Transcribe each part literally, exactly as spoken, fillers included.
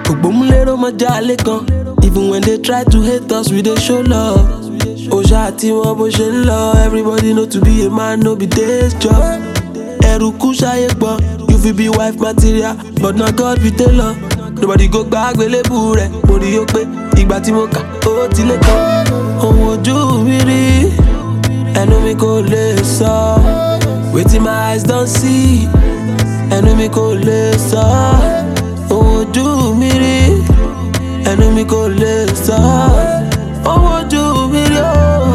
Ogbomulero ma jale kan. Even when they try to hate us, we dey show love. Oja ati won bo se nlo. Everybody know to be a man, no be day's job. Eruku shaye gbon. You fit be wife material, but not God be tailor. Nobody go back gbelebu re. Mori yo pe igba ti mo ka o ti le kan. Ohun ojú mi rí, ẹnu mi kò lè sọ. Wetin my eyes don't see, ẹnu mi kò lè sọ. Ohun ojú mi rí, ẹnu mi kò lè sọ. Ohun ojú mi rí,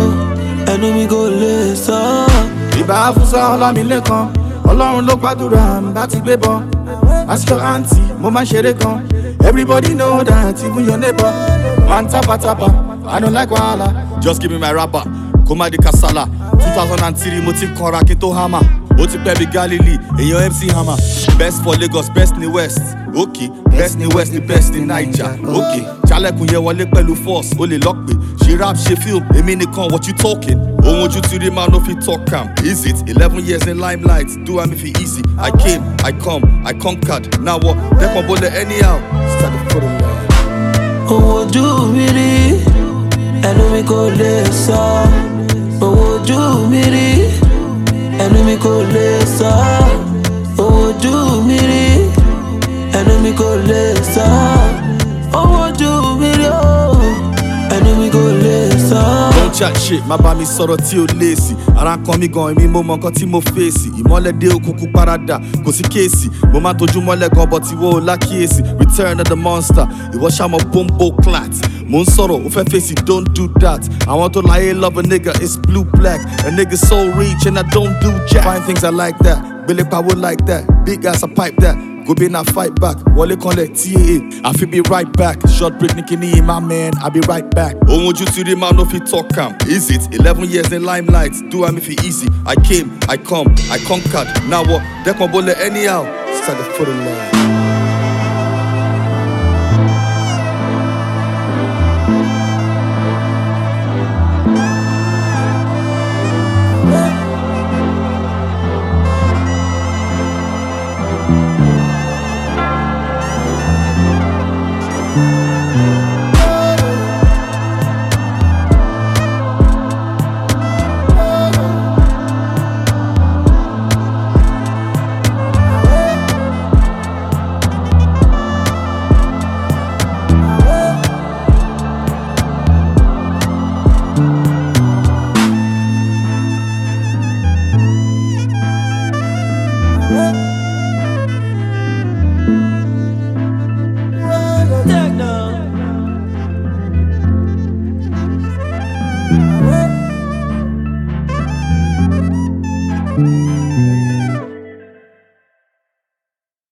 ẹnu mi kò lè sọ. Ìbá Fúnṣọ́ Ọlámilékan, Ọlọ́run ló gbàdúrà mi bá ti gbé bọ́. Ask your auntie, mo máa ṣeré gan. Everybody know that, even your neighbor. Man tapa tapa, I don't like wahala. Just give me my rapper, Koma di Kasala. two thousand three, mo ti kanra kí n tó hammer. Ó ti pẹ́ bí Galilee, èèyàn M C Hammer. Best for Lagos, best ni West. Okay, best ni West, ni best ni Naija. Okay, Jalekun yẹ wọlé pẹ̀lú force, ó lè lock pé. She rap, she film, èmi nìkan, what you talking? Ohun ojú ti rí man no fit talk am. Is it? eleven years in limelight, do am if it easy. I came, I come, I conquered. Now what? Dẹ́kun bọ́lẹ̀ anyhow. Start the foot line. Ohun ojú mi rí, ẹnu mi kò lè sọ. Ohun ojú mi rí, ẹnu mi kò lè sọ. Ohun ojú mi rí, ẹnu mi kò lè sọ. Ohun ojú mi rí, ẹnu mi kò lè sọ. Don't chat shit, má bá mi sọ̀rọ̀ tí o léèsì. Ara kan mi gan, èmi mo mọ nǹkan tí mo fèsì. Ìmọ́lẹ̀ dé òkùnkùn parada, kò sí kéèsì. Mo máa tójú mọ́lẹ̀ gan, but ìwọ ò lákìyèsí. Return of the monster, ìwọ ṣàmọ̀ bombo clat. Mo ń sọ̀rọ̀, ó fẹ́ fèsì, don't do that. Àwọn tó láyé love a nigga, it's blue black. A nigga so rich and I don't do jack. Find things I like that, Billy Power like that. Big ass, I pipe that. Go be na fight back, Wale Conle T A A. I feel be right back. Short break, Nicky Nee, my man, I'll be right back. Ohun ojú ti rí man no fit talk am. Is it? eleven years in limelight, do am if it easy. I came, I come, I conquered. Now what? Dẹ́kun bọ́lẹ̀ anyhow. Start the foot line. Techno.